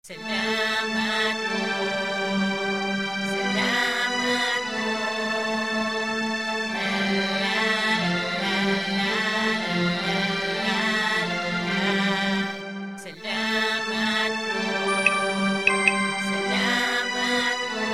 Salamat po, salamat po. La la la la la la la. Salamat po, salamat po.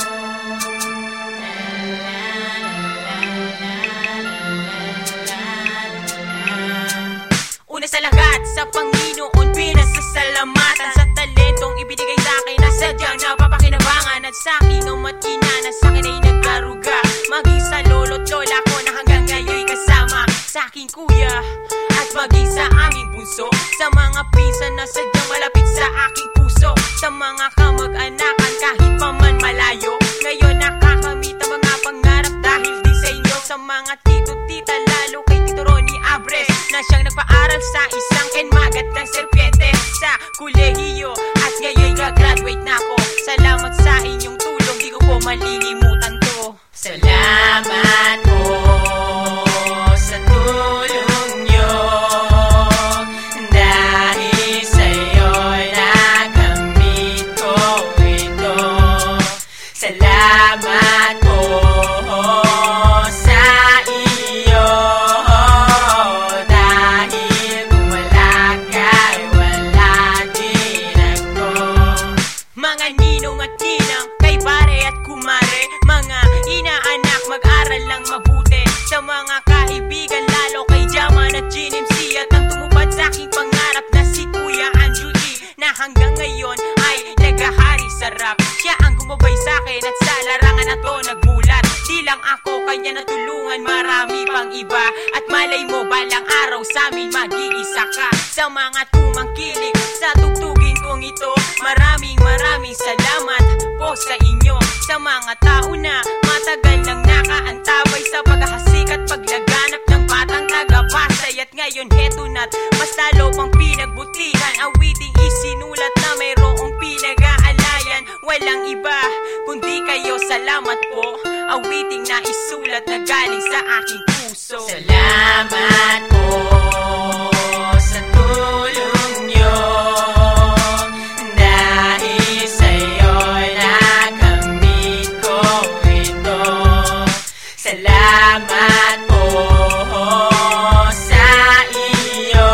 La la la la la la. Una sa lahat, sa Panginoon pinasasalamatan sa talentong ibinigay sa akin na sadyang napapakinabangan. At sa aking ama't ina na sa akin ay nagkaruga, maging sa lolo't lola ko na hanggang ngayon'y kasama, sa aking kuya at maging sa aming bunso, sa mga pinsan na sadyang malapit sa aking puso, sa mga kamag-anakan kahit pa man malayo. Ngayon nakakamit ang mga pangarap dahil di sa inyo, sa mga tito-tita lalo kay Tito Ronnie Abres na siyang nagpaaral sa isang enmagat ng serpiente sa kolehiyo, at ngayon gagraduate na ako. Salamat sa inyong tulong, di ko po malilimutan to. Salamat po sa tulong nyo, dahil sa'yo'y nakamit ko ito. Salamat po sa iyo, dahil kung wala ka'y wala din ako. Mga ninong at ninang, kay pare at kumare, mga inaanak, mag-aral lang mabuti. Sa mga kaibigan, lalo kay Jaman at GNMC, at ang tumupad sa aking pangarap na si Kuya Andrew D, na hanggang ngayon ay nagahari sa rap. Siya ang gumabay sa akin at sa larangan na to nagmulat. Di lang ako kanya natulungan, marami pang iba. At malay mo balang araw sa amin mag-iisa ka. Sa mga tumangkilik sa tugtugin kong ito, maraming salamat po sa inyo. Sa mga tao na matagal nang nakaantabay sa paghahasik at paglaganap ng batang taga-Pasay, at ngayon heto na't mas lalo pang pinagbutihan. Awiting isinulat na mayroong pinag-aalayan, walang iba kundi kayo. Salamat po, awiting na isulat na galing sa aking puso. Salamat po sa tulong nyo, dahil sa'yo'y nakamit ko ito. Salamat po sa iyo,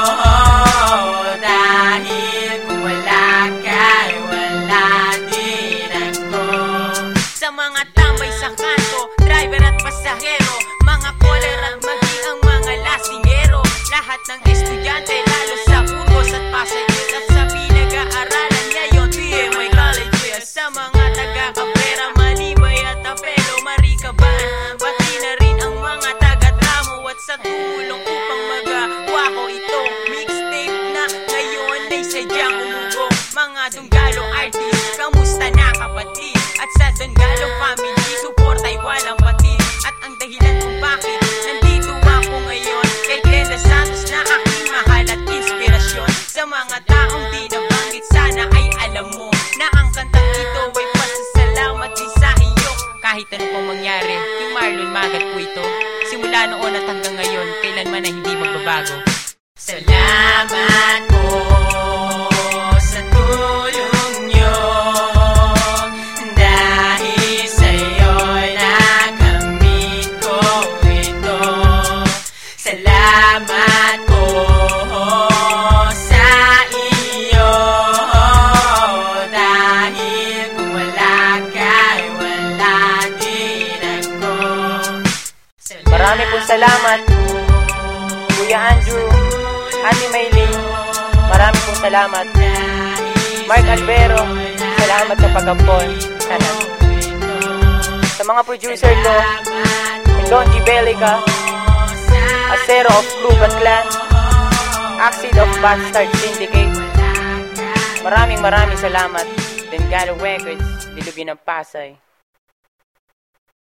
dahil kung wala ka'y wala din ako. Sa mga tambay sa kanto, driver at pasahero, mga caller at maging ang mga lasingero, lahat ng estudyante lalo sa Burgos at Pasay, at sa pinag-aaralan ngayon PMI College. Sa mga taga-Cabrera, Malibay at Apelo, Maricaban, pati na rin ang mga taga-Tramo, at sa tumulong upang magawa ko itong mixtape na ngayon ay sadyang umugong. Mga Dunggalo artist, kamusta na kapatid? At sa Dunggalo family, suporta'y walang patid. At ang dahilan kung bakit nandito ako ngayon, kay Glenda Santos na aking mahal at inspirasyon. Sa mga taong di nabanggit, sana ay alam mo na ang kantang ito ay pasasalamat din sa iyo. Kahit ano pong mangyari, yung Marlon Magat po ito, simula noon at hanggang ngayon, kailanman na hindi magbabago. Salamat po sa tulong nyo, dahil sa'yo'y nakamit ko ito. Salamat po sa iyo, dahil kung wala ka'y wala din ako. Marami pong salamat, Kuya Andrew, Ate Maylene, marami pong salamat. Mark Albero, salamat sa pag-ampon. Sa mga producer ko, Don G. Belica, Acero of Club and Clan, Acid of Bastard Syndicate, maraming salamat. Dunggalo Records, Dilubyo ng Pasay.